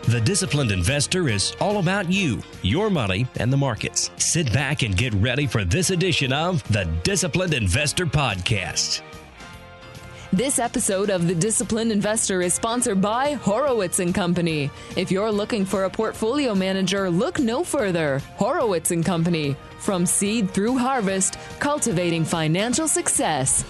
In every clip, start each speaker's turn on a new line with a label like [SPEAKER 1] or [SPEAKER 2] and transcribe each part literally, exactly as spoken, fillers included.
[SPEAKER 1] The Disciplined Investor is all about you, your money, and the markets. Sit back and get ready for this edition of the Disciplined Investor Podcast.
[SPEAKER 2] This episode of The Disciplined Investor is sponsored by Horowitz and Company. If you're looking for a portfolio manager, look no further. Horowitz and Company. From seed through harvest, cultivating financial success.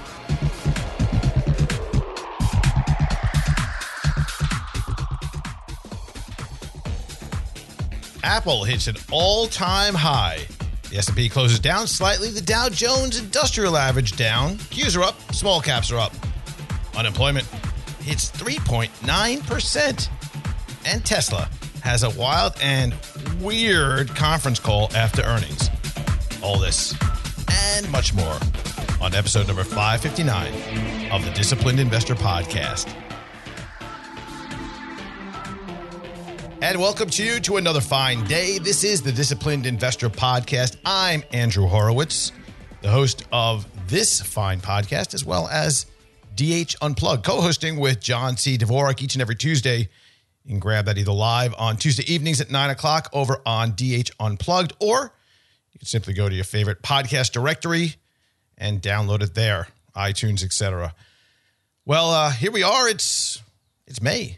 [SPEAKER 3] Apple hits an all-time high. The S and P closes down slightly. The Dow Jones Industrial Average down. Qs are up. Small caps are up. Unemployment hits three point nine percent. And Tesla has a wild and weird conference call after earnings. All this and much more on episode number five fifty-nine of the Disciplined Investor Podcast. And welcome to you to another fine day. This is the Disciplined Investor Podcast. I'm Andrew Horowitz, the host of this fine podcast, as well as D H Unplugged, co-hosting with John C. Dvorak each and every Tuesday. You can grab that either live on Tuesday evenings at nine o'clock over on D H Unplugged, or you can simply go to your favorite podcast directory and download it there, iTunes, et cetera. Well, uh, here we are. It's it's May.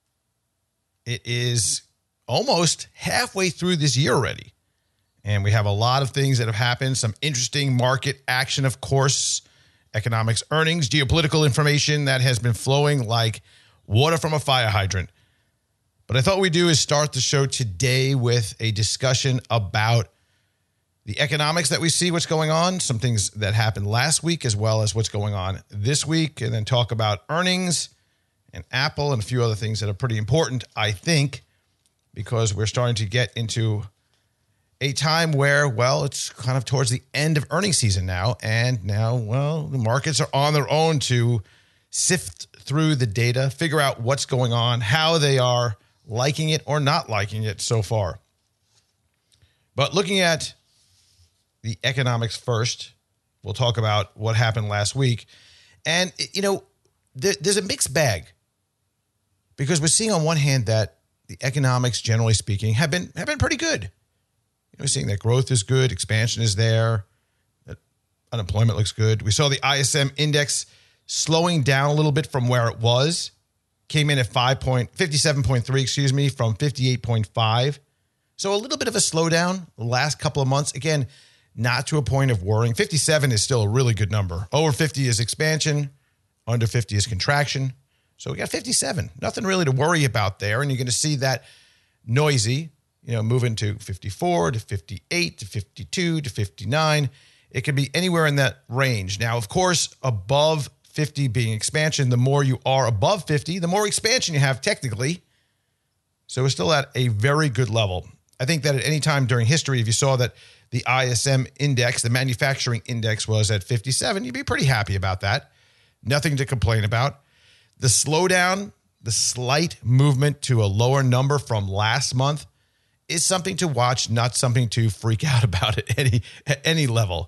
[SPEAKER 3] It is almost halfway through this year already. And we have a lot of things that have happened. Some interesting market action, of course, economics, earnings, geopolitical information that has been flowing like water from a fire hydrant. But I thought we'd do is start the show today with a discussion about the economics that we see, what's going on, some things that happened last week, as well as what's going on this week, and then talk about earnings and Apple and a few other things that are pretty important, I think, because we're starting to get into a time where, well, it's kind of towards the end of earnings season now. And now, well, the markets are on their own to sift through the data, figure out what's going on, how they are liking it or not liking it so far. But looking at the economics first, we'll talk about what happened last week. And, you know, there, there's a mixed bag. Because we're seeing on one hand that the economics, generally speaking, have been have been pretty good. You know, we're seeing that growth is good, expansion is there, that unemployment looks good. We saw the I S M index slowing down a little bit from where it was, came in at five point, fifty-seven point three, excuse me, from fifty-eight point five. So a little bit of a slowdown the last couple of months. Again, not to a point of worrying. fifty-seven is still a really good number. Over fifty is expansion, under fifty is contraction. So we got fifty-seven, nothing really to worry about there. And you're going to see that noisy, you know, moving to fifty-four to fifty-eight to fifty-two to fifty-nine. It could be anywhere in that range. Now, of course, above fifty being expansion, the more you are above fifty, the more expansion you have technically. So we're still at a very good level. I think that at any time during history, if you saw that the I S M index, the manufacturing index, was at fifty-seven, you'd be pretty happy about that. Nothing to complain about. The slowdown, the slight movement to a lower number from last month is something to watch, not something to freak out about at any, at any level.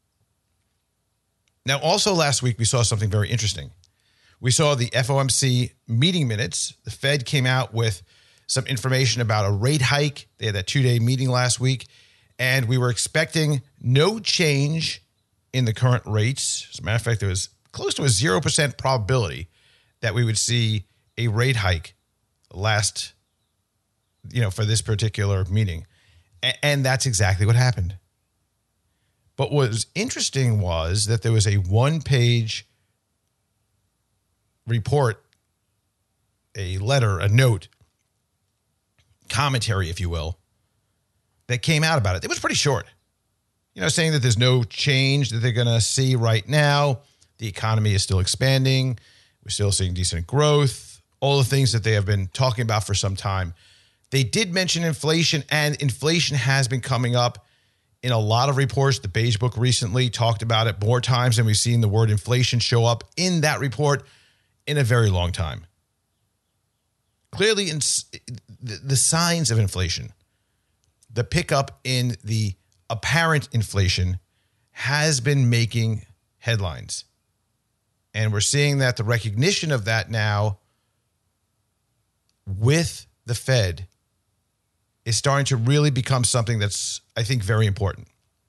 [SPEAKER 3] Now, also last week, we saw something very interesting. We saw the F O M C meeting minutes. The Fed came out with some information about a rate hike. They had that two-day meeting last week, and we were expecting no change in the current rates. As a matter of fact, there was close to a zero percent probability that we would see a rate hike last, you know, for this particular meeting. And that's exactly what happened. But what was interesting was that there was a one-page report, a letter, a note, commentary, if you will, that came out about it. It was pretty short. You know, saying that there's no change that they're going to see right now. The economy is still expanding. We're still seeing decent growth, all the things that they have been talking about for some time. They did mention inflation, and inflation has been coming up in a lot of reports. The Beige Book recently talked about it more times than we've seen the word inflation show up in that report in a very long time. Clearly, in the signs of inflation, the pickup in the apparent inflation has been making headlines. And we're seeing that the recognition of that now with the Fed is starting to really become something that's, I think, very important.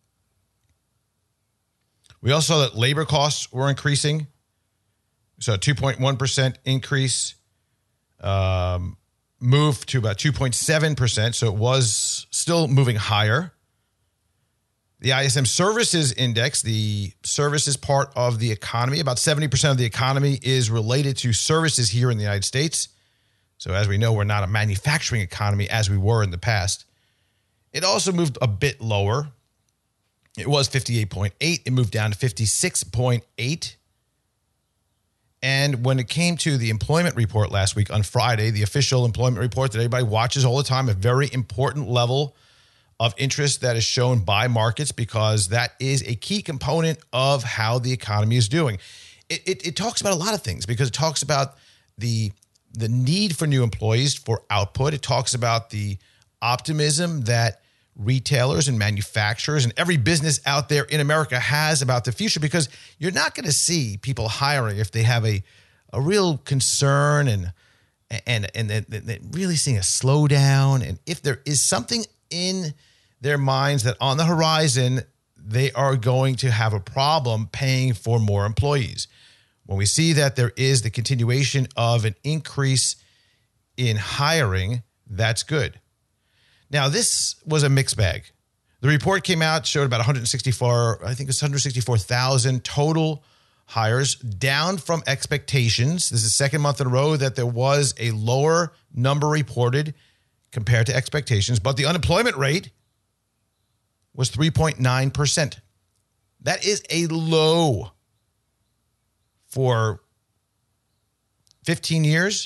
[SPEAKER 3] We also saw that labor costs were increasing. So a two point one percent increase, um, moved to about two point seven percent. So it was still moving higher. The I S M Services Index, the services part of the economy, about seventy percent of the economy is related to services here in the United States. So as we know, we're not a manufacturing economy as we were in the past. It also moved a bit lower. It was fifty-eight point eight. It moved down to fifty-six point eight. And when it came to the employment report last week on Friday, the official employment report that everybody watches all the time, a very important level of interest that is shown by markets because that is a key component of how the economy is doing. It, it, it talks about a lot of things because it talks about the, the need for new employees for output. It talks about the optimism that retailers and manufacturers and every business out there in America has about the future, because you're not going to see people hiring if they have a, a real concern and and and, and, and really seeing a slowdown. And if there is something in their minds that on the horizon, they are going to have a problem paying for more employees. When we see that there is the continuation of an increase in hiring, that's good. Now, this was a mixed bag. The report came out, showed about one hundred sixty-four, I think it's one hundred sixty-four thousand total hires, down from expectations. This is the second month in a row that there was a lower number reported compared to expectations. But the unemployment rate was three point nine percent. That is a low for fifteen years.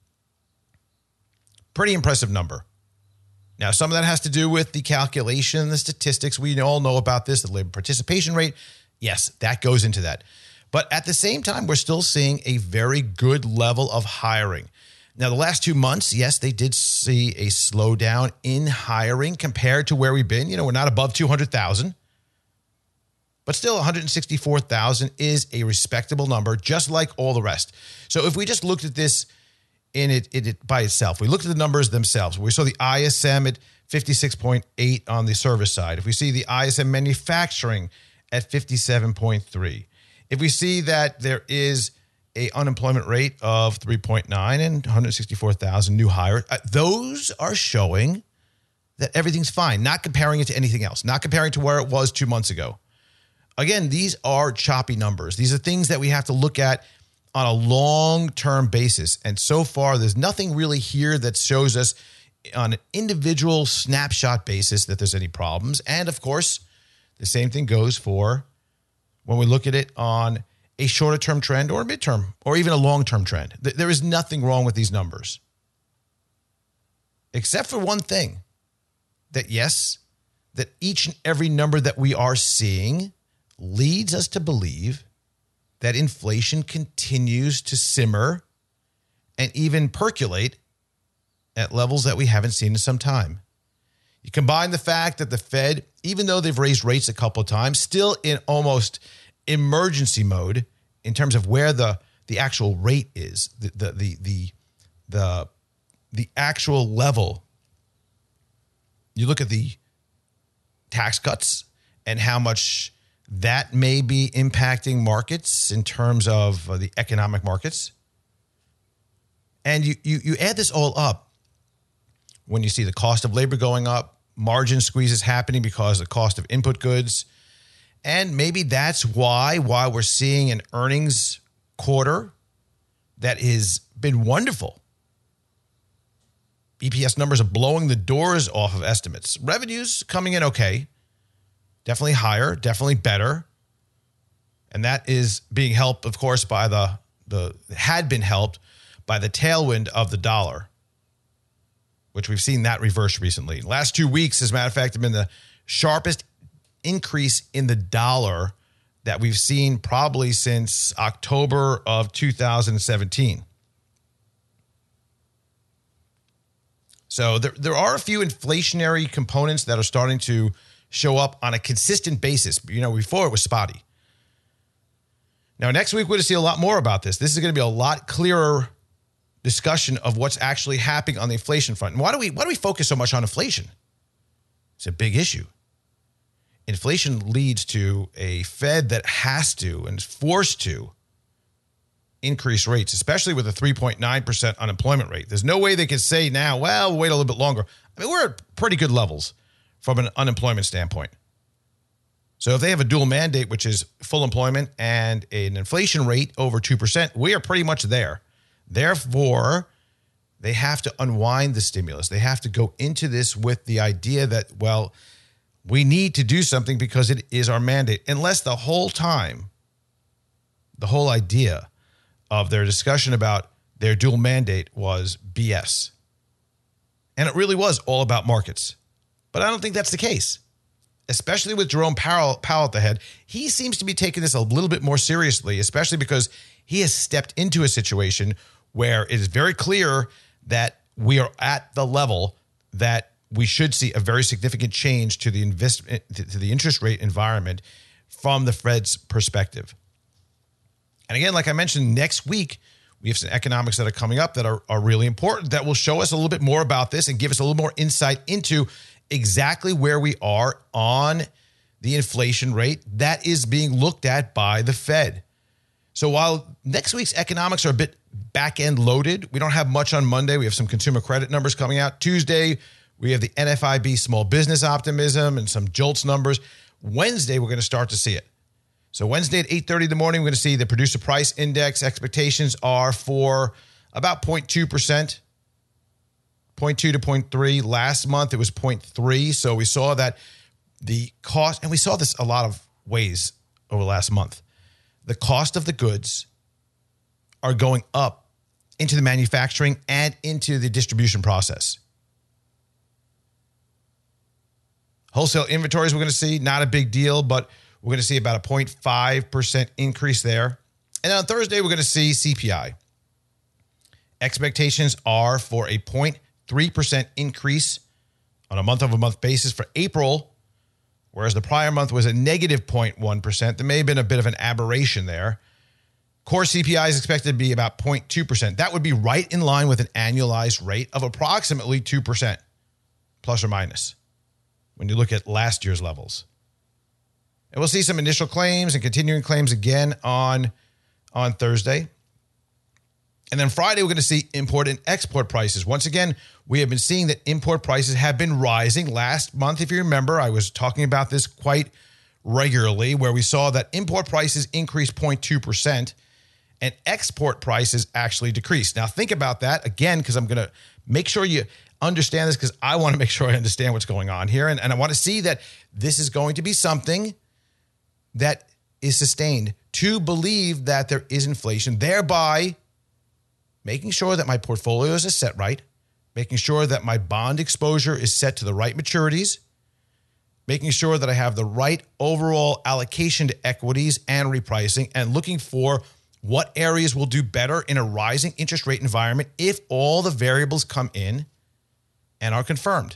[SPEAKER 3] Pretty impressive number. Now, some of that has to do with the calculation, the statistics. We all know about this, the labor participation rate. Yes, that goes into that. But at the same time, we're still seeing a very good level of hiring. Now, the last two months, yes, they did see a slowdown in hiring compared to where we've been. You know, we're not above two hundred thousand. But still, one hundred sixty-four thousand is a respectable number, just like all the rest. So if we just looked at this in it, it, it by itself, we looked at the numbers themselves. We saw the I S M at fifty-six point eight on the service side. If we see the I S M manufacturing at fifty-seven point three. If we see that there is a unemployment rate of three point nine and one hundred sixty-four thousand new hires, uh, those are showing that everything's fine, not comparing it to anything else, not comparing to where it was two months ago. Again, these are choppy numbers. These are things that we have to look at on a long-term basis. And so far, there's nothing really here that shows us on an individual snapshot basis that there's any problems. And of course, the same thing goes for when we look at it on a shorter-term trend or a midterm or even a long-term trend. There is nothing wrong with these numbers. Except for one thing, that yes, that each and every number that we are seeing leads us to believe that inflation continues to simmer and even percolate at levels that we haven't seen in some time. You combine the fact that the Fed, even though they've raised rates a couple of times, still in almost emergency mode in terms of where the, the actual rate is, the, the, the, the, the, the actual level. You look at the tax cuts and how much that may be impacting markets in terms of uh, the economic markets. And you, you you add this all up when you see the cost of labor going up, margin squeezes happening because of the cost of input goods. And maybe that's why, why we're seeing an earnings quarter that has been wonderful. E P S numbers are blowing the doors off of estimates. Revenues coming in okay. Definitely higher, definitely better. And that is being helped, of course, by the, the had been helped by the tailwind of the dollar, which we've seen that reverse recently. Last two weeks, as a matter of fact, have been the sharpest increase in the dollar that we've seen probably since October of two thousand seventeen. So there, there are a few inflationary components that are starting to show up on a consistent basis. You know, before it was spotty. Now, next week, we're going to see a lot more about this. This is going to be a lot clearer discussion of what's actually happening on the inflation front. And why do we why do we focus so much on inflation? It's a big issue. Inflation leads to a Fed that has to and is forced to increase rates, especially with a three point nine percent unemployment rate. There's no way they can say now, well, we'll wait a little bit longer. I mean, we're at pretty good levels from an unemployment standpoint. So if they have a dual mandate, which is full employment and an inflation rate over two percent, we are pretty much there. Therefore, they have to unwind the stimulus. They have to go into this with the idea that, well, we need to do something because it is our mandate. Unless the whole time, the whole idea of their discussion about their dual mandate was B S. And it really was all about markets. But I don't think that's the case, especially with Jerome Powell, Powell at the head. He seems to be taking this a little bit more seriously, especially because he has stepped into a situation where it is very clear that we are at the level that we should see a very significant change to the invest, to the interest rate environment from the Fed's perspective. And again, like I mentioned, next week, we have some economics that are coming up that are, are really important that will show us a little bit more about this and give us a little more insight into exactly where we are on the inflation rate that is being looked at by the Fed. So while next week's economics are a bit back-end loaded, we don't have much on Monday. We have some consumer credit numbers coming out. Tuesday, we have the N F I B small business optimism and some JOLTS numbers. Wednesday, we're going to start to see it. So Wednesday at eight thirty in the morning, we're going to see the producer price index. Expectations are for about zero point two percent, zero point two to zero point three. Last month, it was zero point three. So we saw that the cost, and we saw this a lot of ways over the last month. The cost of the goods are going up into the manufacturing and into the distribution process. Wholesale inventories we're going to see, not a big deal, but we're going to see about a zero point five percent increase there. And then on Thursday, we're going to see C P I. Expectations are for a zero point three percent increase on a month-over-month basis for April, whereas the prior month was a negative zero point one percent. There may have been a bit of an aberration there. Core C P I is expected to be about zero point two percent. That would be right in line with an annualized rate of approximately two percent, plus or minus, when you look at last year's levels. And we'll see some initial claims and continuing claims again on, on Thursday. And then Friday, we're going to see import and export prices. Once again, we have been seeing that import prices have been rising. Last month, if you remember, I was talking about this quite regularly, where we saw that import prices increased zero point two percent and export prices actually decreased. Now, think about that again, because I'm going to make sure you understand this, because I want to make sure I understand what's going on here. And, and I want to see that this is going to be something that is sustained, to believe that there is inflation, thereby making sure that my portfolios are set right, making sure that my bond exposure is set to the right maturities, making sure that I have the right overall allocation to equities and repricing, and looking for what areas will do better in a rising interest rate environment if all the variables come in and are confirmed.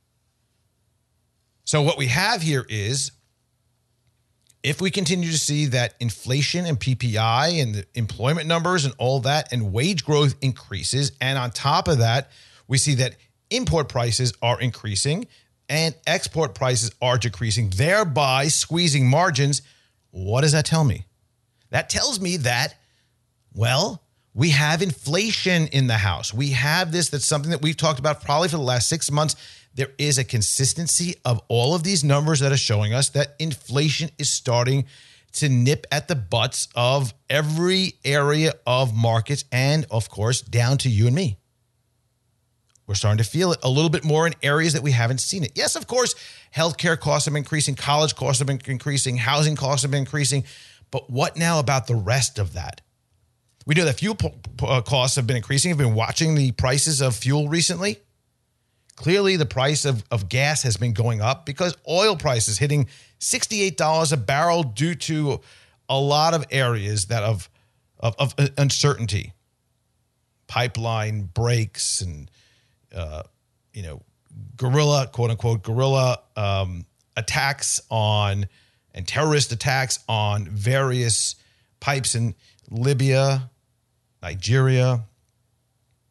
[SPEAKER 3] So what we have here is, if we continue to see that inflation and P P I and the employment numbers and all that and wage growth increases, and on top of that, we see that import prices are increasing and export prices are decreasing, thereby squeezing margins, what does that tell me? That tells me that, well, we have inflation in the house. We have this, that's something that we've talked about probably for the last six months. There is a consistency of all of these numbers that are showing us that inflation is starting to nip at the butts of every area of markets and, of course, down to you and me. We're starting to feel it a little bit more in areas that we haven't seen it. Yes, of course, healthcare costs have been increasing, college costs have been increasing, housing costs have been increasing. But what now about the rest of that? We know that fuel costs have been increasing. I've been watching the prices of fuel recently. Clearly, the price of, of gas has been going up because oil prices hitting sixty-eight dollars a barrel due to a lot of areas that of, of, of uncertainty. Pipeline breaks and, uh, you know, guerrilla, quote unquote, guerrilla um, attacks on and terrorist attacks on various pipes in Libya, Nigeria,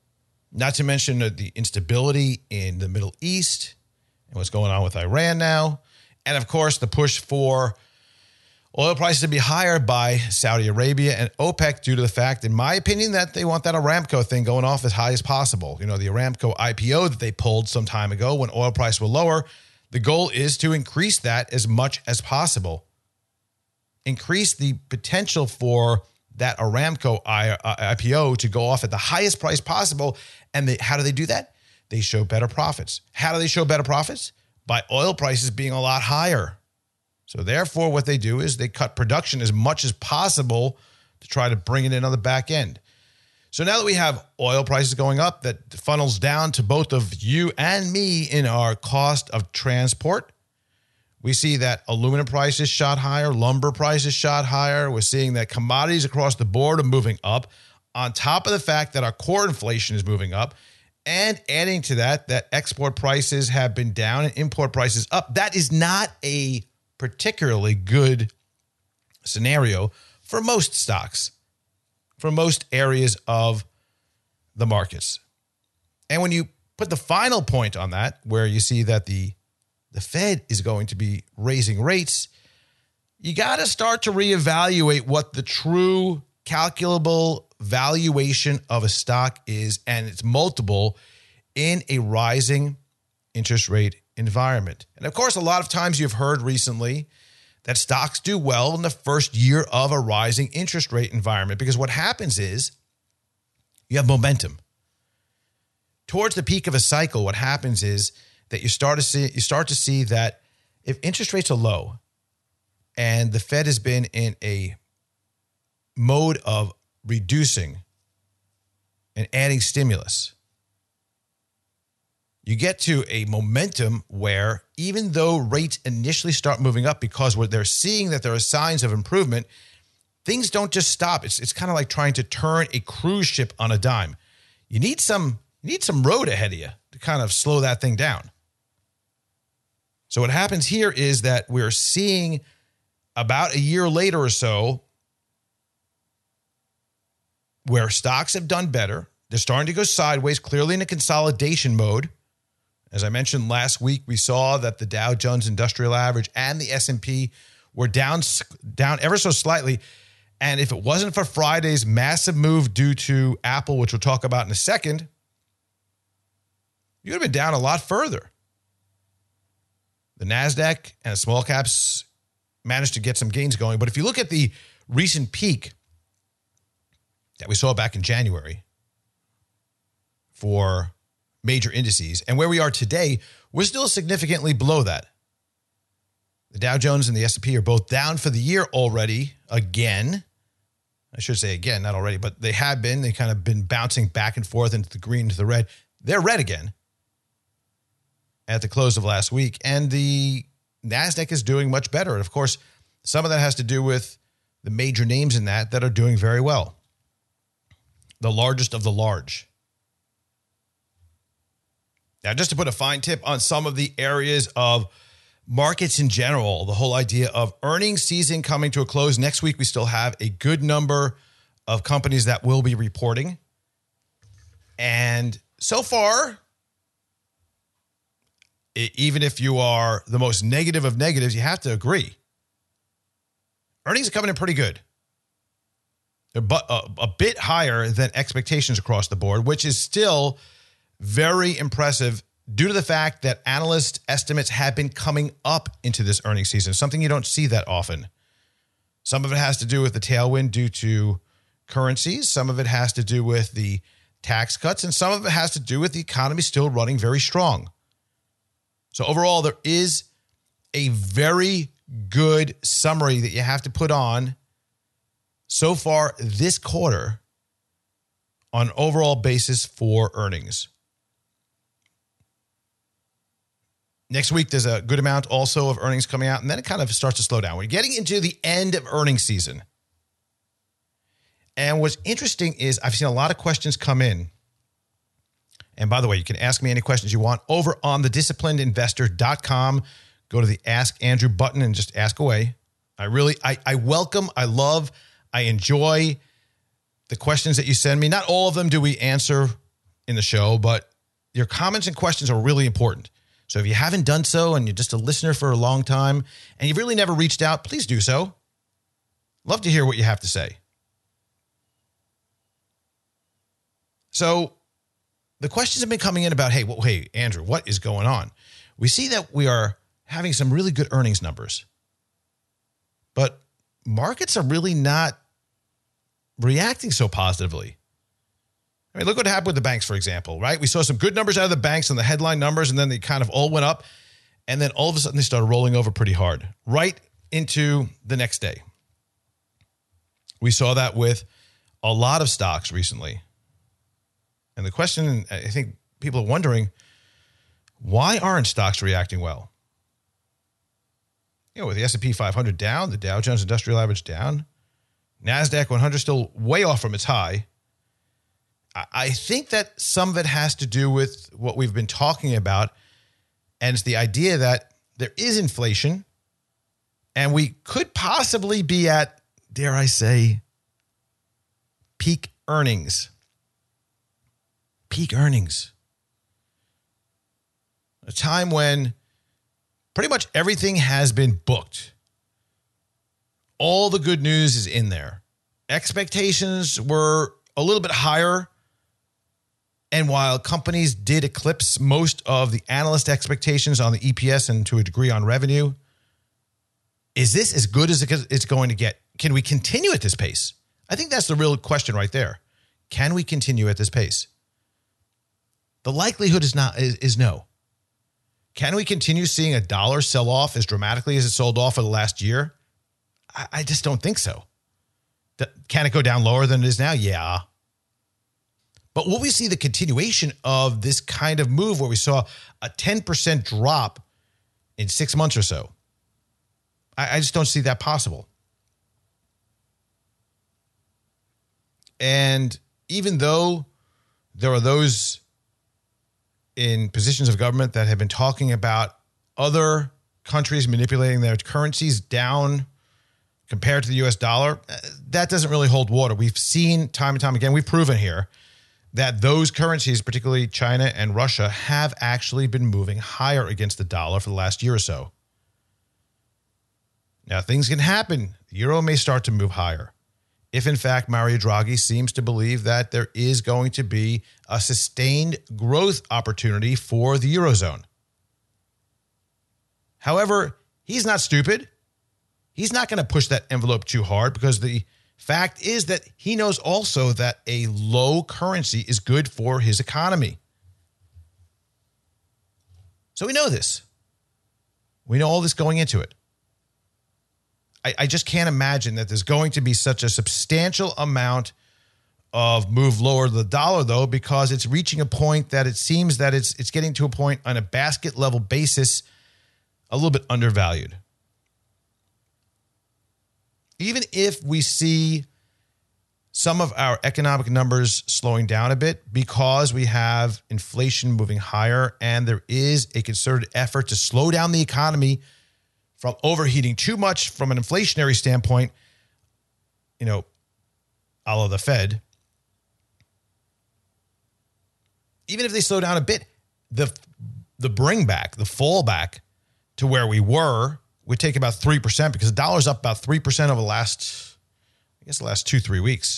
[SPEAKER 3] Not to mention the instability in the Middle East and what's going on with Iran now. And of course, the push for oil prices to be higher by Saudi Arabia and OPEC due to the fact, in my opinion, that they want that Aramco thing going off as high as possible. You know, the Aramco I P O that they pulled some time ago when oil prices were lower, the goal is to increase that as much as possible. Increase the potential for that Aramco I P O to go off at the highest price possible. And they, how do they do that? They show better profits. How do they show better profits? By oil prices being a lot higher. So therefore, what they do is they cut production as much as possible to try to bring it in on the back end. So now that we have oil prices going up, that funnels down to both of you and me in our cost of transport. We see that aluminum prices shot higher, lumber prices shot higher. We're seeing that commodities across the board are moving up, on top of the fact that our core inflation is moving up. And adding to that, that export prices have been down and import prices up. That is not a particularly good scenario for most stocks, for most areas of the markets. And when you put the final point on that, where you see that the, the Fed is going to be raising rates, you got to start to reevaluate what the true calculable valuation of a stock is and its multiple in a rising interest rate environment. And of course, a lot of times you've heard recently that stocks do well in the first year of a rising interest rate environment, because what happens is you have momentum. Towards the peak of a cycle, what happens is that you start to see you start to see that if interest rates are low and the Fed has been in a mode of reducing and adding stimulus, you get to a momentum where even though rates initially start moving up because they're seeing that there are signs of improvement, things don't just stop. It's it's kind of like trying to turn a cruise ship on a dime. You need some you need some road ahead of you to kind of slow that thing down. So what happens here is that we're seeing about a year later or so where stocks have done better. They're starting to go sideways, clearly in a consolidation mode. As I mentioned last week, we saw that the Dow Jones Industrial Average and the S and P were down, down ever so slightly. And if it wasn't for Friday's massive move due to Apple, which we'll talk about in a second, you would have been down a lot further. The NASDAQ and the small caps managed to get some gains going. But if you look at the recent peak that we saw back in January for major indices and where we are today, we're still significantly below that. The Dow Jones and the S and P are both down for the year already again. I should say again, not already, but they have been. They kind of been bouncing back and forth into the green to the red. They're red again at the close of last week. And the NASDAQ is doing much better. And of course, some of that has to do with the major names in that that are doing very well. The largest of the large. Now, just to put a fine tip on some of the areas of markets in general, the whole idea of earnings season coming to a close. Next week, we still have a good number of companies that will be reporting. And so far, even if you are the most negative of negatives, you have to agree. Earnings are coming in pretty good. They're a, a bit higher than expectations across the board, which is still very impressive due to the fact that analyst estimates have been coming up into this earnings season, something you don't see that often. Some of it has to do with the tailwind due to currencies. Some of it has to do with the tax cuts, and some of it has to do with the economy still running very strong. So overall, there is a very good summary that you have to put on so far this quarter on an overall basis for earnings. Next week, there's a good amount also of earnings coming out, and then it kind of starts to slow down. We're getting into the end of earnings season. And what's interesting is I've seen a lot of questions come in. And by the way, you can ask me any questions you want over on the disciplined investor dot com. Go to the Ask Andrew button and just ask away. I really, I, I welcome, I love, I enjoy the questions that you send me. Not all of them do we answer in the show, but your comments and questions are really important. So if you haven't done so and you're just a listener for a long time and you've really never reached out, please do so. Love to hear what you have to say. So the questions have been coming in about, hey, well, hey, Andrew, what is going on? We see that we are having some really good earnings numbers, but markets are really not reacting so positively. I mean, look what happened with the banks, for example, right? We saw some good numbers out of the banks and the headline numbers, and then they kind of all went up, and then all of a sudden they started rolling over pretty hard right into the next day. We saw that with a lot of stocks recently. And the question, I think people are wondering, why aren't stocks reacting well? You know, with the S and P five hundred down, the Dow Jones Industrial Average down, NASDAQ one hundred still way off from its high. I think that some of it has to do with what we've been talking about, and it's the idea that there is inflation, and we could possibly be at, dare I say, peak earnings. Peak earnings. A time when pretty much everything has been booked. All the good news is in there. Expectations were a little bit higher. And while companies did eclipse most of the analyst expectations on the E P S and to a degree on revenue, is this as good as it's going to get? Can we continue at this pace? I think that's the real question right there. Can we continue at this pace? The likelihood is not is, is no. Can we continue seeing a dollar sell off as dramatically as it sold off for the last year? I, I just don't think so. The, can it go down lower than it is now? Yeah. But will we see the continuation of this kind of move where we saw a ten percent drop in six months or so? I, I just don't see that possible. And even though there are those in positions of government that have been talking about other countries manipulating their currencies down compared to the U S dollar, that doesn't really hold water. We've seen time and time again, we've proven here that those currencies, particularly China and Russia, have actually been moving higher against the dollar for the last year or so. Now, things can happen. The euro may start to move higher. If, in fact, Mario Draghi seems to believe that there is going to be a sustained growth opportunity for the Eurozone. However, he's not stupid. He's not going to push that envelope too hard because the fact is that he knows also that a low currency is good for his economy. So we know this. We know all this going into it. I, I just can't imagine that there's going to be such a substantial amount of move lower the dollar, though, because it's reaching a point that it seems that it's it's getting to a point on a basket level basis a little bit undervalued. Even if we see some of our economic numbers slowing down a bit because we have inflation moving higher and there is a concerted effort to slow down the economy from overheating too much from an inflationary standpoint, you know, a la the Fed. Even if they slow down a bit, the the bring back, the fallback to where we were would take about three percent because the dollar's up about three percent over the last, I guess, the last two, three weeks.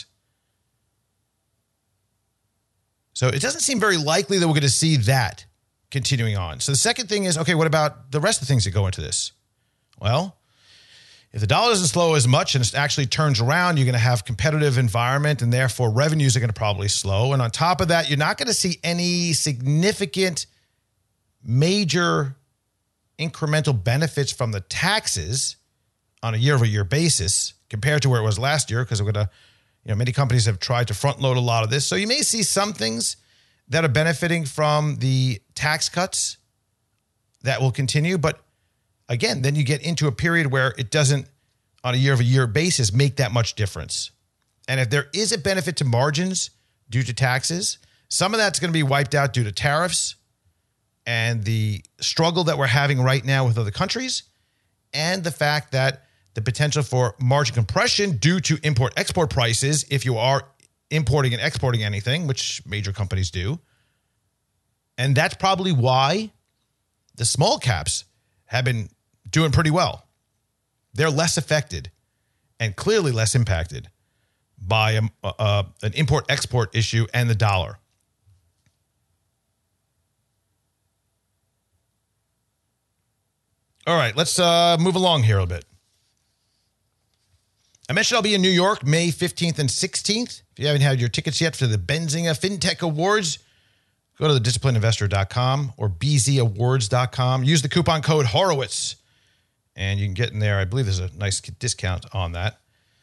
[SPEAKER 3] So it doesn't seem very likely that we're going to see that continuing on. So the second thing is, okay, what about the rest of the things that go into this? Well, if the dollar doesn't slow as much and it actually turns around, you're going to have competitive environment and therefore revenues are going to probably slow. And on top of that, you're not going to see any significant major incremental benefits from the taxes on a year-over-year basis compared to where it was last year because we're going to, you know, many companies have tried to front load a lot of this. So you may see some things that are benefiting from the tax cuts that will continue. But again, then you get into a period where it doesn't, on a year-over-year basis, make that much difference. And if there is a benefit to margins due to taxes, some of that's going to be wiped out due to tariffs and the struggle that we're having right now with other countries, and the fact that the potential for margin compression due to import-export prices, if you are importing and exporting anything, which major companies do, And that's probably why the small caps have been doing pretty well. They're less affected and clearly less impacted by a, a, an import-export issue and the dollar. All right, let's uh, move along here a little bit. I mentioned I'll be in New York May fifteenth and sixteenth. If you haven't had your tickets yet for the Benzinga FinTech Awards, go to the disciplined investor dot com or b z awards dot com. Use the coupon code Horowitz, and you can get in there. I believe there's a nice discount on that.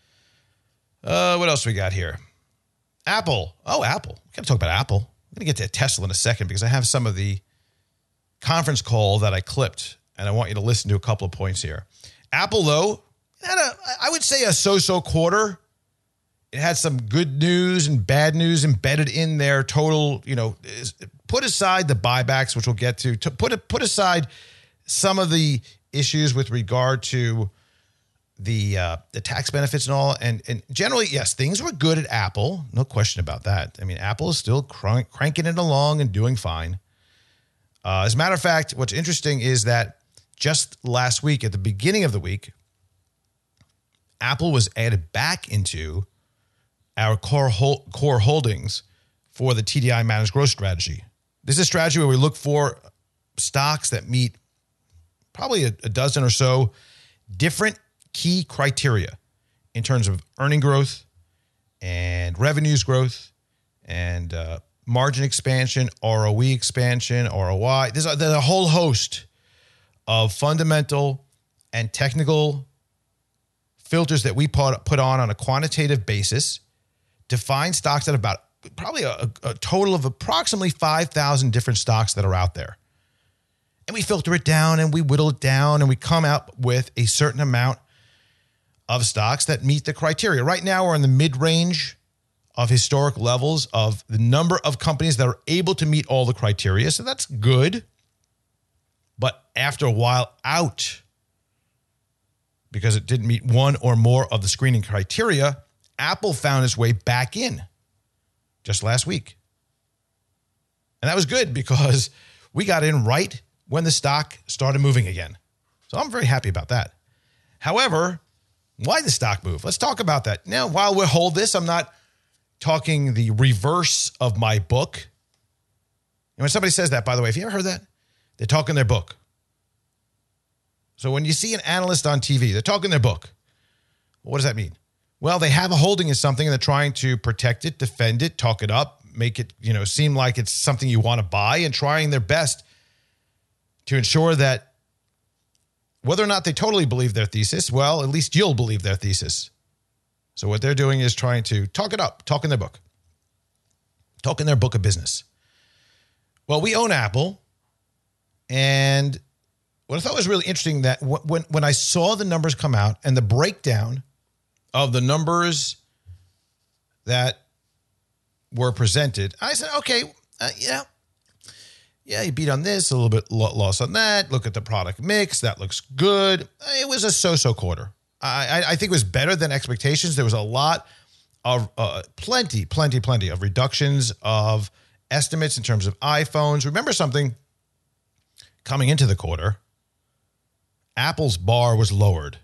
[SPEAKER 3] Uh, what else we got here? Apple. Oh, Apple. We got to talk about Apple. I'm going to get to Tesla in a second because I have some of the conference call that I clipped, and I want you to listen to a couple of points here. Apple, though, had a, I would say a so-so quarter. It had some good news and bad news embedded in their total, you know, put aside the buybacks, which we'll get to, to put it, put aside some of the issues with regard to the uh, the tax benefits and all. And, and generally, yes, things were good at Apple. No question about that. I mean, Apple is still crank, cranking it along and doing fine. Uh, as a matter of fact, what's interesting is that just last week, at the beginning of the week, Apple was added back into our core hol- core holdings for the T D I managed growth strategy. This is a strategy where we look for stocks that meet probably a, a dozen or so different key criteria in terms of earning growth and revenues growth and uh, margin expansion, R O E expansion, R O I. There's a, there's a whole host of fundamental and technical filters that we put, put on on a quantitative basis to find stocks that about probably a, a total of approximately five thousand different stocks that are out there. And we filter it down and we whittle it down and we come out with a certain amount of stocks that meet the criteria. Right now, we're in the mid-range of historic levels of the number of companies that are able to meet all the criteria. So that's good. But after a while out, because it didn't meet one or more of the screening criteria, Apple found its way back in just last week. And that was good because we got in right when the stock started moving again. So I'm very happy about that. However, why the stock move? Let's talk about that. Now, while we hold this, I'm not talking the reverse of my book. And when somebody says that, by the way, have you ever heard that? They're talking their book. So when you see an analyst on T V, they're talking their book. What does that mean? Well, they have a holding in something and they're trying to protect it, defend it, talk it up, make it, you know, seem like it's something you want to buy, and trying their best to ensure that whether or not they totally believe their thesis, well, at least you'll believe their thesis. So what they're doing is trying to talk it up, talk in their book, talk in their book of business. Well, we own Apple, and what I thought was really interesting that when when I saw the numbers come out and the breakdown of the numbers that were presented, I said, okay, uh, yeah, yeah, you beat on this, a little bit loss on that. Look at the product mix. That looks good. It was a so-so quarter. I, I, I think it was better than expectations. There was a lot of, uh, plenty, plenty, plenty of reductions of estimates in terms of iPhones. Remember something, coming into the quarter, Apple's bar was lowered.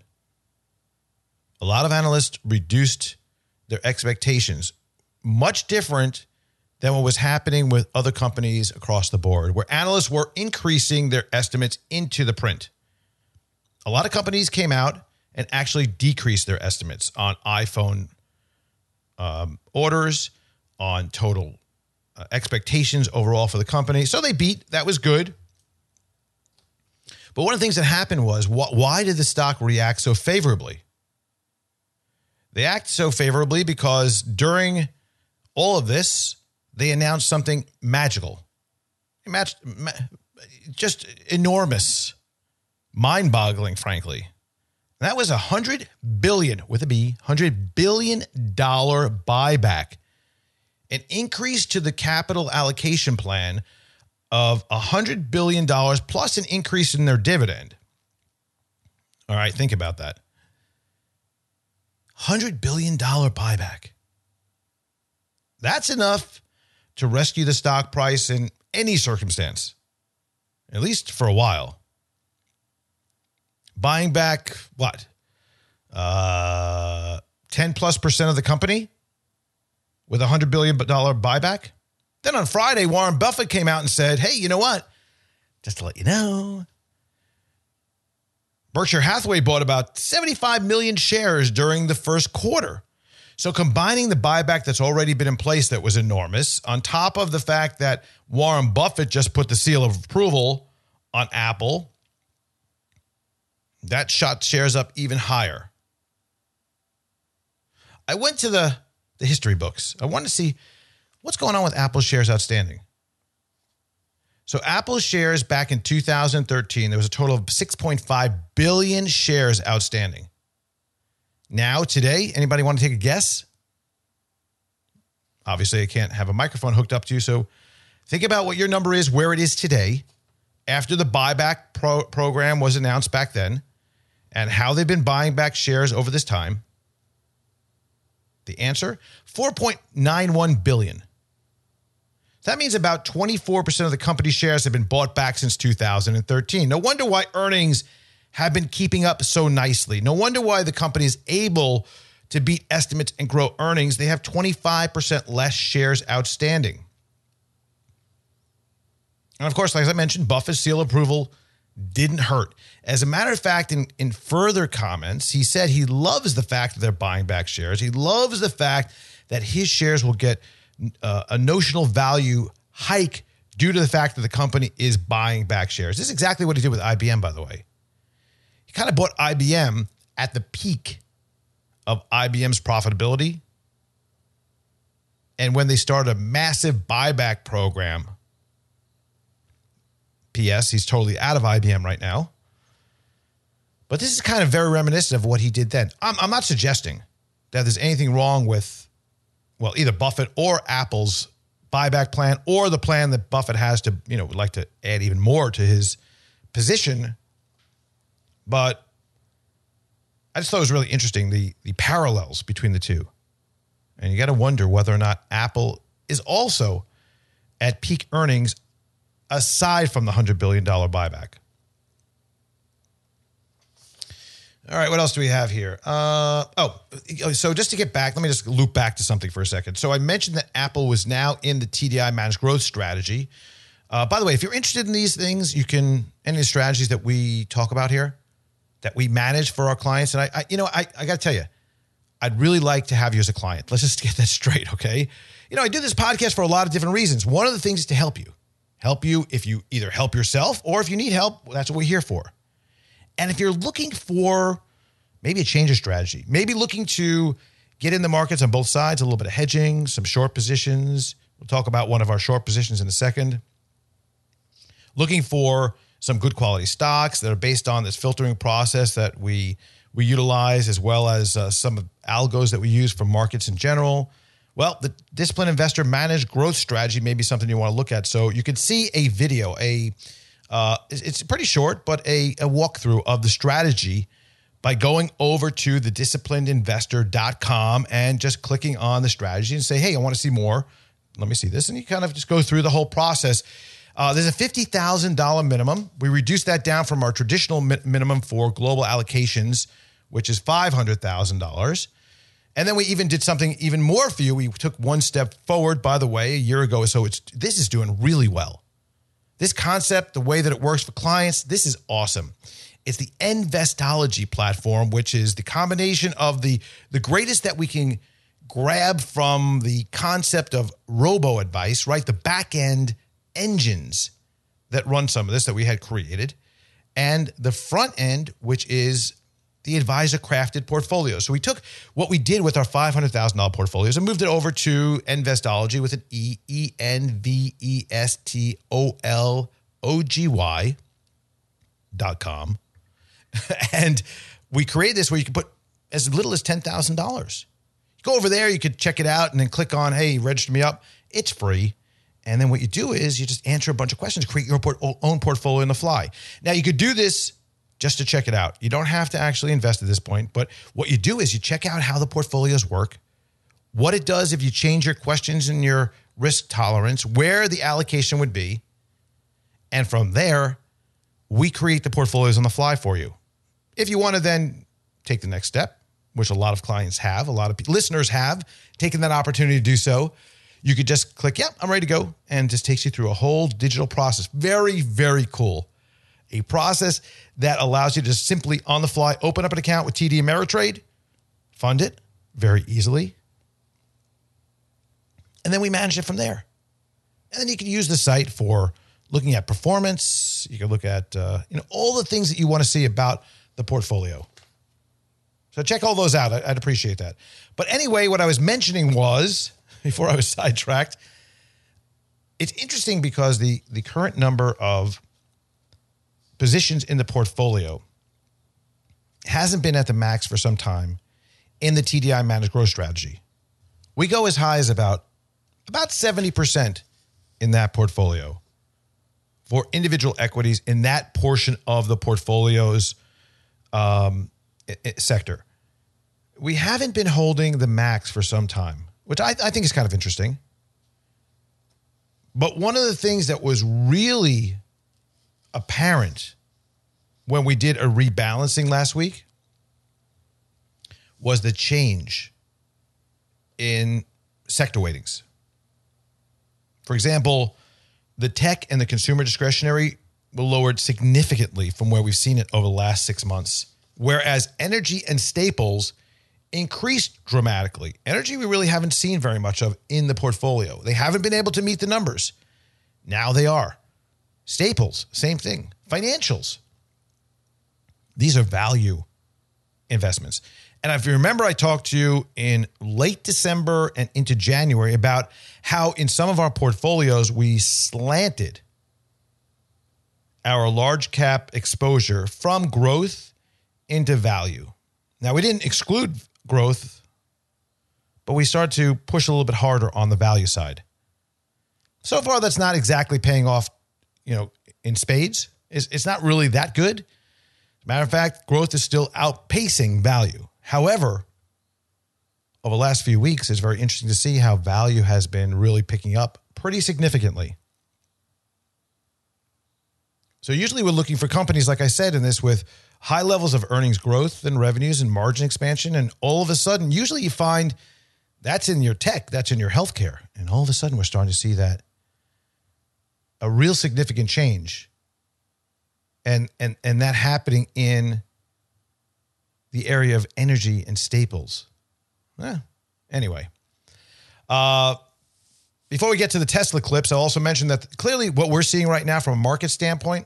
[SPEAKER 3] A lot of analysts reduced their expectations, much different than what was happening with other companies across the board, where analysts were increasing their estimates into the print. A lot of companies came out and actually decreased their estimates on iPhone um, orders, on total uh, expectations overall for the company. So they beat. That was good. But one of the things that happened was, wh- why did the stock react so favorably? They act so favorably because during all of this, they announced something magical, just enormous, mind-boggling, frankly. And that was a hundred billion with a B, hundred billion dollar buyback, an increase to the capital allocation plan of a hundred billion dollars plus an increase in their dividend. All right, think about that. Hundred billion dollar buyback. That's enough to rescue the stock price. And any circumstance, at least for a while. Buying back, what? Uh, ten plus percent of the company with a one hundred billion dollars buyback. Then on Friday, Warren Buffett came out and said, hey, you know what? Just to let you know, Berkshire Hathaway bought about seventy-five million shares during the first quarter. So combining the buyback that's already been in place that was enormous, on top of the fact that Warren Buffett just put the seal of approval on Apple, that shot shares up even higher. I went to the, the history books. I wanted to see what's going on with Apple shares outstanding. So Apple shares back in two thousand thirteen, there was a total of six point five billion shares outstanding. Now, today, anybody want to take a guess? Obviously, I can't have a microphone hooked up to you, so think about what your number is, where it is today, after the buyback pro- program was announced back then, and how they've been buying back shares over this time. The answer, four point nine one billion. That means about twenty-four percent of the company's shares have been bought back since two thousand thirteen. No wonder why earnings have been keeping up so nicely. No wonder why the company is able to beat estimates and grow earnings. They have twenty-five percent less shares outstanding. And of course, like I mentioned, Buffett's seal approval didn't hurt. As a matter of fact, in, in further comments, he said he loves the fact that they're buying back shares. He loves the fact that his shares will get uh, a notional value hike due to the fact that the company is buying back shares. This is exactly what he did with I B M, by the way. He kind of bought I B M at the peak of I B M's profitability. And when they started a massive buyback program, P S, he's totally out of I B M right now. But this is kind of very reminiscent of what he did then. I'm, I'm not suggesting that there's anything wrong with, well, either Buffett or Apple's buyback plan or the plan that Buffett has to, you know, would like to add even more to his position. But I just thought it was really interesting, the, the parallels between the two. And you got to wonder whether or not Apple is also at peak earnings aside from the one hundred billion dollars buyback. All right, what else do we have here? Uh, oh, so just to get back, let me just loop back to something for a second. So I mentioned that Apple was now in the T D I Managed Growth Strategy. Uh, by the way, if you're interested in these things, you can, any of the strategies that we talk about here, that we manage for our clients. And I, I you know, I, I got to tell you, I'd really like to have you as a client. Let's just get that straight, okay? You know, I do this podcast for a lot of different reasons. One of the things is to help you. Help you if you either help yourself or if you need help, well, that's what we're here for. And if you're looking for maybe a change of strategy, maybe looking to get in the markets on both sides, a little bit of hedging, some short positions. We'll talk about one of our short positions in a second. Looking for some good quality stocks that are based on this filtering process that we we utilize, as well as uh, some algos that we use for markets in general. Well, the Disciplined Investor Managed Growth Strategy may be something you want to look at. So you can see a video, a uh, it's pretty short, but a, a walkthrough of the strategy by going over to the disciplined investor dot com and just clicking on the strategy and say, hey, I want to see more. Let me see this. And you kind of just go through the whole process. Uh, there's a fifty thousand dollars minimum. We reduced that down from our traditional mi- minimum for global allocations, which is five hundred thousand dollars. And then we even did something even more for you. We took one step forward, by the way, a year ago. So it's this is doing really well. This concept, the way that it works for clients, this is awesome. It's the Investology platform, which is the combination of the, the greatest that we can grab from the concept of robo-advice, right? The back-end engines that run some of this that we had created, and the front end, which is the advisor-crafted portfolio. So we took what we did with our five hundred thousand dollars portfolios and moved it over to Investology with an E, E N V E S T O L O G Y dot com. And we created this where you can put as little as ten thousand dollars. You go over there, you could check it out and then click on, hey, register me up. It's free. And then what you do is you just answer a bunch of questions, create your port- own portfolio on the fly. Now, you could do this just to check it out. You don't have to actually invest at this point, but what you do is you check out how the portfolios work, what it does if you change your questions and your risk tolerance, where the allocation would be. And from there, we create the portfolios on the fly for you. If you want to then take the next step, which a lot of clients have, a lot of listeners have taken that opportunity to do so, you could just click, yep, I'm ready to go, and just takes you through a whole digital process. Very, very cool. A process that allows you to just simply on the fly open up an account with T D Ameritrade, fund it very easily, and then we manage it from there. And then you can use the site for looking at performance. You can look at uh, you know all the things that you want to see about the portfolio. So check all those out. I'd appreciate that. But anyway, what I was mentioning was, before I was sidetracked, it's interesting because the, the current number of positions in the portfolio hasn't been at the max for some time in the T D I Managed Growth Strategy. We go as high as about, about seventy percent in that portfolio for individual equities in that portion of the portfolio's um, sector. We haven't been holding the max for some time, which I, I think is kind of interesting. But one of the things that was really apparent when we did a rebalancing last week was the change in sector weightings. For example, the tech and the consumer discretionary were lowered significantly from where we've seen it over the last six months, whereas energy and staples increased dramatically. Energy we really haven't seen very much of in the portfolio. They haven't been able to meet the numbers. Now they are. Staples, same thing. Financials. These are value investments. And if you remember, I talked to you in late December and into January about how in some of our portfolios we slanted our large cap exposure from growth into value. Now, we didn't exclude growth, but we started to push a little bit harder on the value side. So far, that's not exactly paying off, you know, in spades. It's, it's not really that good. As a matter of fact, growth is still outpacing value. However, over the last few weeks, it's very interesting to see how value has been really picking up pretty significantly. So usually we're looking for companies, like I said in this, with high levels of earnings growth and revenues and margin expansion. And all of a sudden, usually you find that's in your tech, that's in your healthcare. And all of a sudden, we're starting to see that a real significant change. And, and, and that happening in the area of energy and staples. Eh, anyway. Uh, before we get to the Tesla clips, I'll also mention that clearly what we're seeing right now from a market standpoint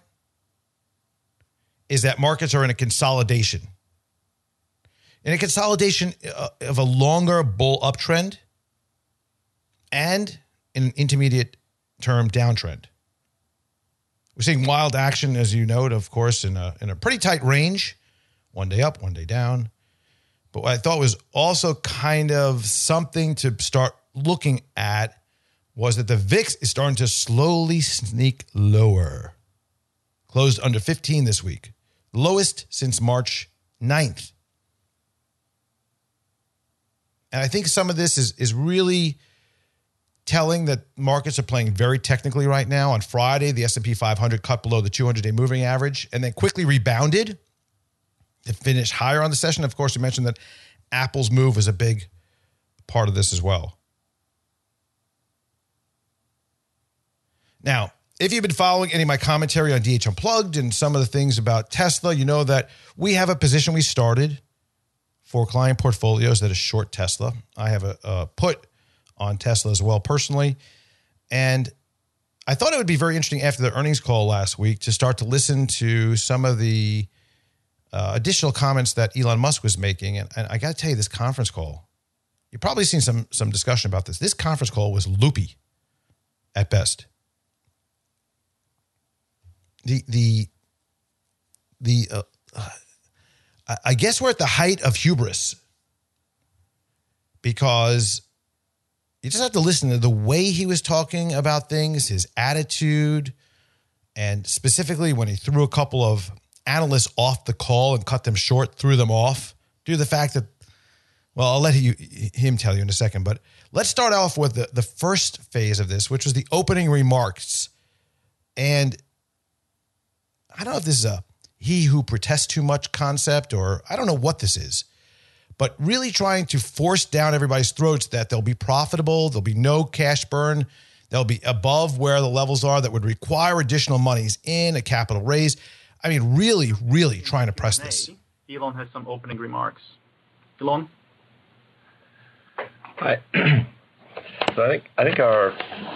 [SPEAKER 3] is that markets are in a consolidation. In a consolidation of a longer bull uptrend and in an intermediate term downtrend. We're seeing wild action, as you note, of course, in a, in a pretty tight range. One day up, one day down. But what I thought was also kind of something to start looking at was that the V I X is starting to slowly sneak lower. Closed under fifteen this week. Lowest since March ninth. And I think some of this is, is really telling that markets are playing very technically right now. On Friday, the S and P five hundred cut below the two hundred day moving average and then quickly rebounded. It finished higher on the session. Of course, we mentioned that Apple's move was a big part of this as well. Now, if you've been following any of my commentary on D H Unplugged and some of the things about Tesla, you know that we have a position we started for client portfolios that is short Tesla. I have a, a put on Tesla as well personally. And I thought it would be very interesting after the earnings call last week to start to listen to some of the uh, additional comments that Elon Musk was making. And, and I got to tell you, this conference call, you've probably seen some, some discussion about this. This conference call was loopy at best. The, the, the, uh, uh, I guess we're at the height of hubris because you just have to listen to the way he was talking about things, his attitude, and specifically when he threw a couple of analysts off the call and cut them short, threw them off due to the fact that Well, I'll let you, him tell you in a second, but let's start off with the, the first phase of this, which was the opening remarks. And I don't know if this is a he who protests too much concept, or I don't know what this is, but really trying to force down everybody's throats that they'll be profitable, there'll be no cash burn, they'll be above where the levels are that would require additional monies in a capital raise. I mean, really, really trying to press this.
[SPEAKER 4] Elon has some opening remarks. Elon?
[SPEAKER 5] Hi. So I think I think our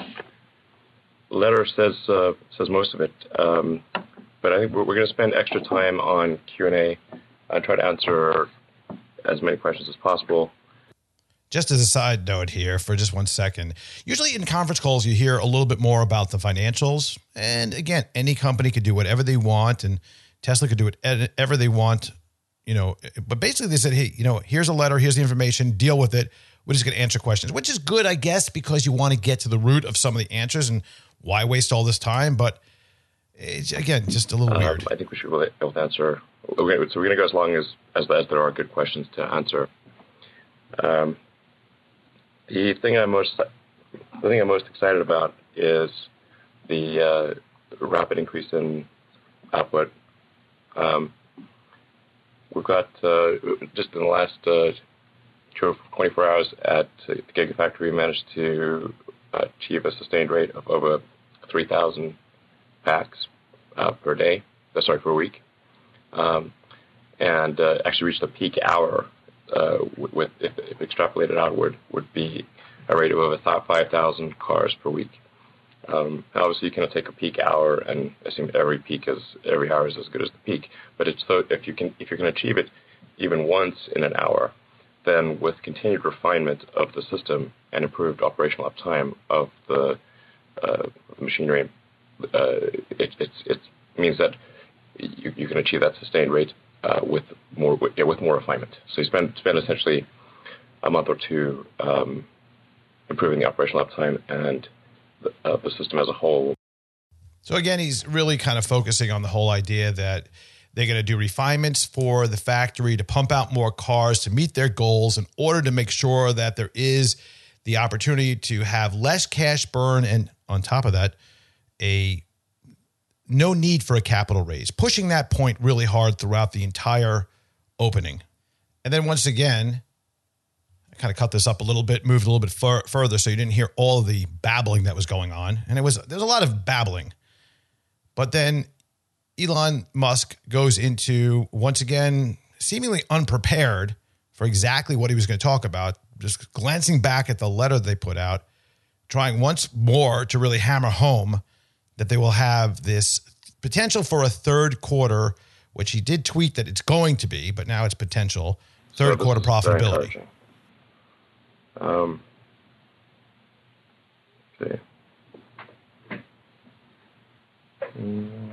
[SPEAKER 5] letter says uh, says most of it, um, but I think we're, we're going to spend extra time on Q and A and try to answer as many questions as possible.
[SPEAKER 3] Just as a side note here for just one second, usually in conference calls, you hear a little bit more about the financials. And again, any company could do whatever they want, and Tesla could do whatever they want, you know, but basically they said, hey, you know, here's a letter, here's the information, deal with it. We're just going to answer questions, which is good, I guess, because you want to get to the root of some of the answers, and why waste all this time? But it's, again, just a little um, weird.
[SPEAKER 5] I think we should be able to answer. Okay, so we're going to go as long as, as, as there are good questions to answer. Um, The thing I'm most, the thing I'm most excited about is the uh, rapid increase in output. Um, we've got uh, just in the last uh, twenty-four hours at the Gigafactory, we managed to uh, achieve a sustained rate of over three thousand packs uh, per day. Uh, sorry, per week, um, and uh, actually reached a peak hour. Uh, with if, if extrapolated outward, would be a rate of over five thousand cars per week. Um, obviously, you cannot take a peak hour and assume every peak is every hour is as good as the peak. But it's so if you can if you can achieve it even once in an hour, then with continued refinement of the system and improved operational uptime of the, uh, the machinery, uh, it, it's, it means that you, you can achieve that sustained rate Uh, with more with, yeah, with more refinement. So you spend spend essentially a month or two um, improving the operational uptime and the, uh, the system as a whole.
[SPEAKER 3] So again, he's really kind of focusing on the whole idea that they're going to do refinements for the factory to pump out more cars to meet their goals in order to make sure that there is the opportunity to have less cash burn, and on top of that, a no need for a capital raise, pushing that point really hard throughout the entire opening. And then once again, I kind of cut this up a little bit, moved a little bit fur- further so you didn't hear all of the babbling that was going on. And it was there's a lot of babbling. But then Elon Musk goes into, once again, seemingly unprepared for exactly what he was going to talk about, just glancing back at the letter they put out, trying once more to really hammer home that they will have this potential for a third quarter, which he did tweet that it's going to be, but now it's potential, third so quarter profitability.
[SPEAKER 5] Um, okay. Mm.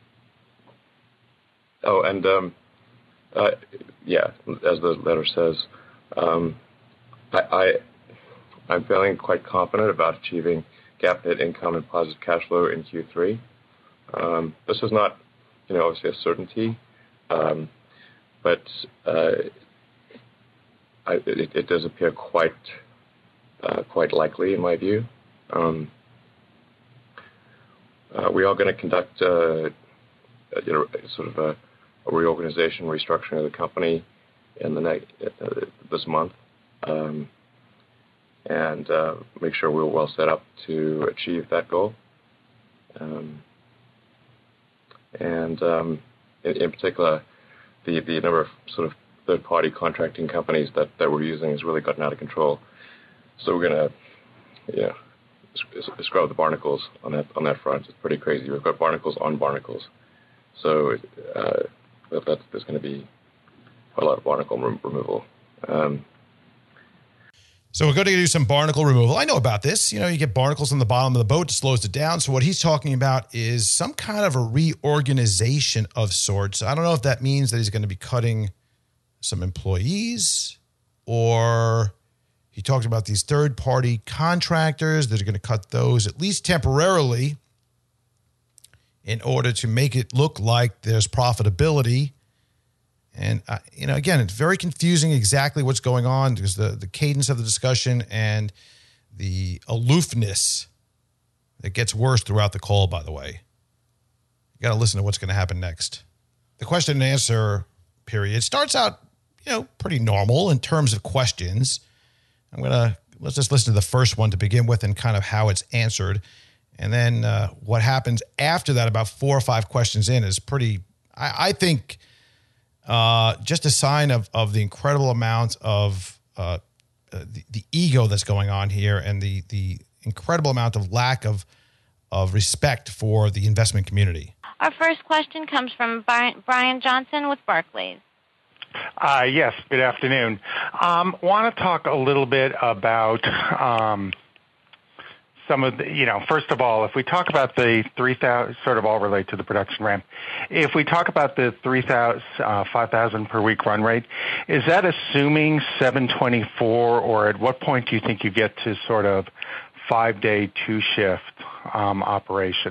[SPEAKER 5] Oh, and um, uh, yeah, as the letter says, um, I, I, I'm feeling quite confident about achieving GAAP net income and positive cash flow in Q three. Um, this is not, you know, obviously a certainty, um, but uh, I, it, it does appear quite, uh, quite likely in my view. Um, uh, we are going to conduct, uh, you know, sort of a, a reorganization, restructuring of the company in the next uh, this month. Um, and uh, make sure we're well set up to achieve that goal. Um, and um, in, in particular, the, the number of sort of third-party contracting companies that, that we're using has really gotten out of control. So we're going to, you know, scrub the barnacles on that on that front. It's pretty crazy. We've got barnacles on barnacles. So uh, that, that's, there's going to be quite a lot of barnacle re- removal. Um,
[SPEAKER 3] So we're going to do some barnacle removal. I know about this. You know, you get barnacles on the bottom of the boat, it slows it down. So what he's talking about is some kind of a reorganization of sorts. I don't know if that means that he's going to be cutting some employees, or he talked about these third-party contractors that are going to cut those at least temporarily in order to make it look like there's profitability. And, uh, you know, again, it's very confusing exactly what's going on because the, the cadence of the discussion and the aloofness that gets worse throughout the call, by the way. You got to listen to what's going to happen next. The question and answer period starts out, you know, pretty normal in terms of questions. I'm going to, let's just listen to the first one to begin with and kind of how it's answered. And then uh, what happens after that, about four or five questions in, is pretty, I, I think, uh, just a sign of, of the incredible amount of uh, uh, the, the ego that's going on here and the the incredible amount of lack of of respect for the investment community.
[SPEAKER 6] Our first question comes from Brian Johnson with Barclays.
[SPEAKER 7] Uh, yes, good afternoon. Um, want to talk a little bit about um, some of the, you know, first of all, if we talk about the three thousand, sort of all relate to the production ramp. If we talk about the three thousand, uh, five thousand per week run rate, is that assuming seven twenty-four, or at what point do you think you get to sort of five-day, two-shift um, operation?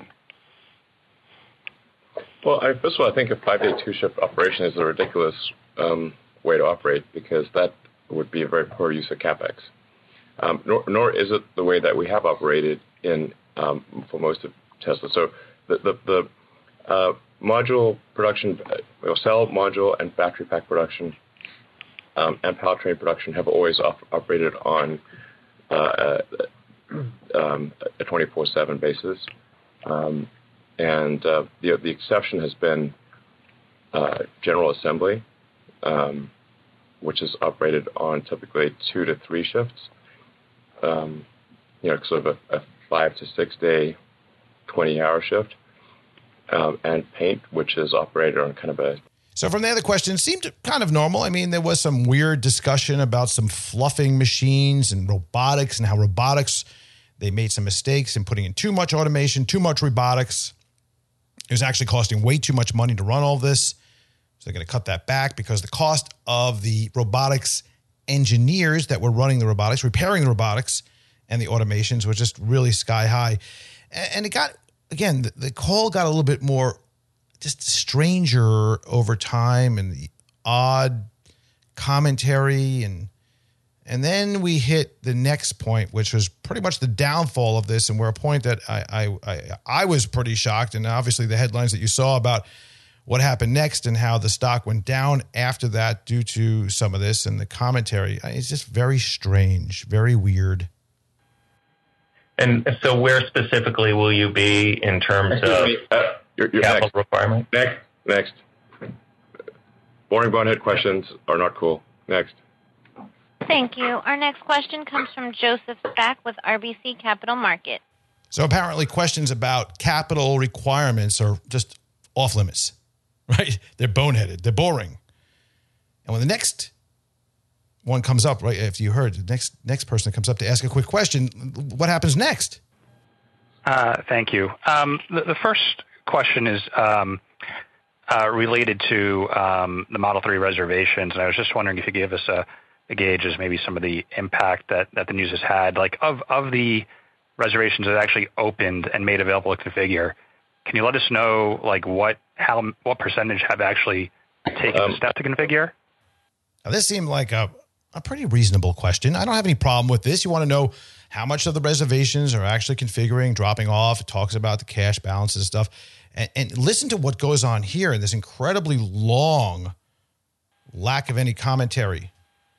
[SPEAKER 5] Well, I, first of all, I think a five-day, two-shift operation is a ridiculous um, way to operate because that would be a very poor use of CapEx. Um, nor, nor is it the way that we have operated in um, for most of Tesla. So the the, the uh, module production, uh, cell module and battery pack production um, and powertrain production have always op- operated on uh, um, a twenty-four seven basis. Um, and uh, the the exception has been uh, General Assembly, um, which is operated on typically two to three shifts. Um, you know, sort of a, a five to six day, twenty hour shift, um, and paint, which is operated on kind of a.
[SPEAKER 3] So from there, the question seemed kind of normal. I mean, there was some weird discussion about some fluffing machines and robotics and how robotics, they made some mistakes in putting in too much automation, too much robotics. It was actually costing way too much money to run all this. So they're going to cut that back because the cost of the robotics engineers that were running the robotics, repairing the robotics and the automations was just really sky high. And it got, again, the, the call got a little bit more just stranger over time and the odd commentary. And and then we hit the next point, which was pretty much the downfall of this. And we're a point that I, I, I, I was pretty shocked. And obviously the headlines that you saw about what happened next and how the stock went down after that due to some of this and the commentary. It's just very strange, very weird.
[SPEAKER 8] And so where specifically will you be in terms of
[SPEAKER 5] uh, you're, you're
[SPEAKER 8] capital
[SPEAKER 5] next.
[SPEAKER 8] requirement?
[SPEAKER 5] Next, next. Boring bonehead questions are not cool. Next.
[SPEAKER 6] Thank you. Our next question comes from Joseph Spak with R B C Capital Markets.
[SPEAKER 3] So apparently questions about capital requirements are just off limits. Right? They're boneheaded. They're boring. And when the next one comes up, right, if you heard, the next next person comes up to ask a quick question, what happens next?
[SPEAKER 9] Uh, thank you. Um, the, the first question is um, uh, related to um, the Model three reservations, and I was just wondering if you could give us a, a gauge as maybe some of the impact that, that the news has had. Like, of, of the reservations that actually opened and made available to configure, can you let us know, like, what how what percentage have actually taken um, the step to configure?
[SPEAKER 3] Now, this seemed like a, a pretty reasonable question. I don't have any problem with this. You want to know how much of the reservations are actually configuring, dropping off. It talks about the cash balances and stuff. And, and listen to what goes on here in this incredibly long lack of any commentary.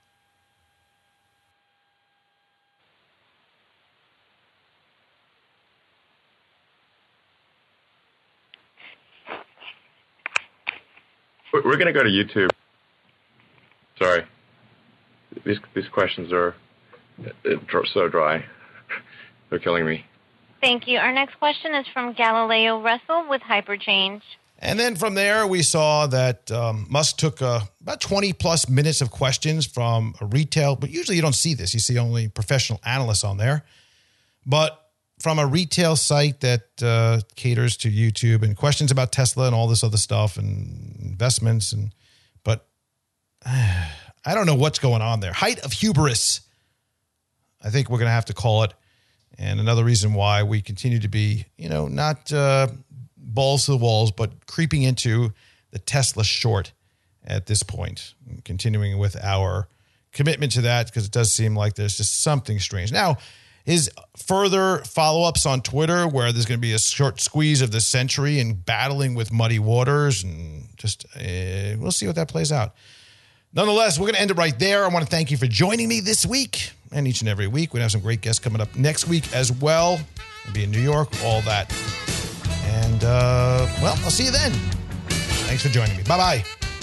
[SPEAKER 5] We're going to go to YouTube. Sorry. These these questions are so dry. They're killing me.
[SPEAKER 6] Thank you. Our next question is from Galileo Russell with Hyperchange.
[SPEAKER 3] And then from there, we saw that um, Musk took uh, about twenty plus minutes of questions from a retail, but usually you don't see this. You see only professional analysts on there. But from a retail site that uh, caters to YouTube and questions about Tesla and all this other stuff and investments. And but uh, I don't know what's going on there. Height of hubris, I think we're going to have to call it. And another reason why we continue to be, you know, not uh, balls to the walls, but creeping into the Tesla short. at this point, continuing with our commitment to that, because it does seem like there's just something strange. Now, his further follow-ups on Twitter where there's going to be a short squeeze of the century and battling with muddy waters, and just uh, we'll see what that plays out. Nonetheless, we're going to end it right there. I want to thank you for joining me this week and each and every week. We're going to have some great guests coming up next week as well. We'll be in New York, all that. And, uh, well, I'll see you then. Thanks for joining me. Bye-bye.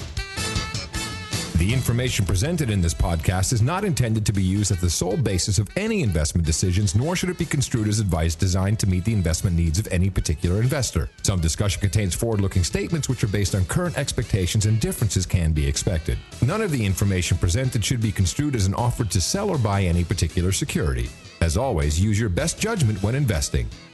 [SPEAKER 10] The information presented in this podcast is not intended to be used as the sole basis of any investment decisions, nor should it be construed as advice designed to meet the investment needs of any particular investor. Some discussion contains forward-looking statements which are based on current expectations, and differences can be expected. None of the information presented should be construed as an offer to sell or buy any particular security. As always, use your best judgment when investing.